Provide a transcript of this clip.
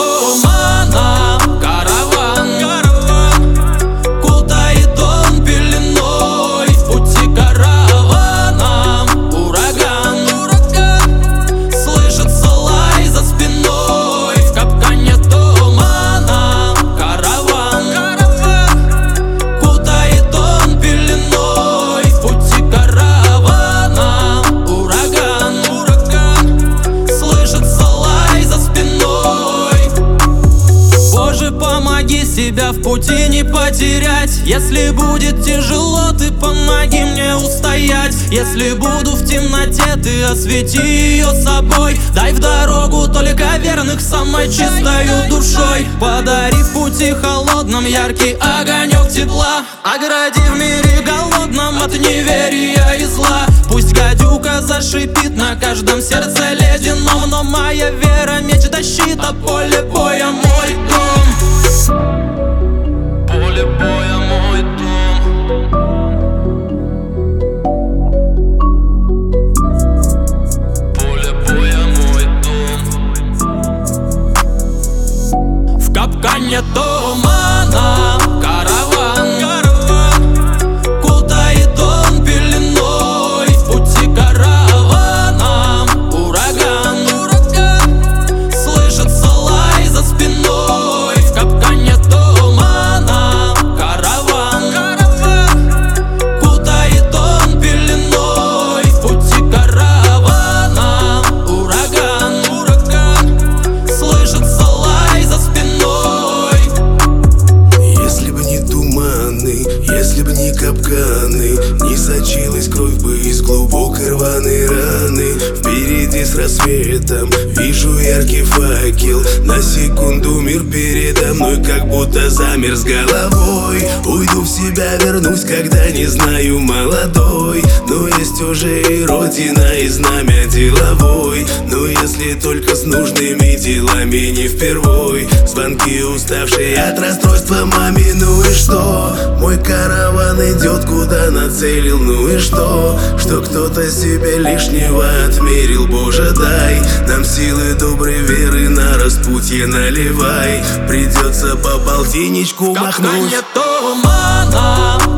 тумана караван, кутает он пеленой. В пути каравана ураган, слышится лай за спиной. В капкане тумана караван, кутает он пеленой. В пути каравана ураган, слышится лай за спиной. Боже, помоги себя в пути не потерять. Если будет тяжело, ты помоги мне устоять. Если буду в темноте, ты освети ее собой. Дай в дорогу только верных самой чистою душой. Подари в пути холодном яркий огонек тепла. Огради в мире голодном от неверия и зла. Пусть гадюка зашипит на каждом сердце ледяном, но моя вера меч да щит, а поле боя мой дом. Поле боя мой дом. Поле боя мой дом. В капкане тумана караван, кутает он пеленой. В пути каравана ураган, слышится лай за спиной. В капкане тумана караван, кутает он пеленой. В пути каравана ураган, слышится лай за спиной. Если бы не туманы, если бы не капканы, не сочилась кровь бы из глубокой рваной раны. Впереди с рассветом вижу яркий факел. На секунду мир передо мной как будто замер с головой. Уйду в себя, вернусь, когда не знаю молодой. Но есть уже и родина, и знамя деловой. Но если только с нужными делами не впервой. Звонки уставшие от расстройства маме, ну и что? Мой караван идет куда нацелил, ну и что? Что кто-то себе лишнего отмерил. Боже, дай нам силы доброй веры, на распутье наливай. Придется по полтинничку В махнуть. капкане тумана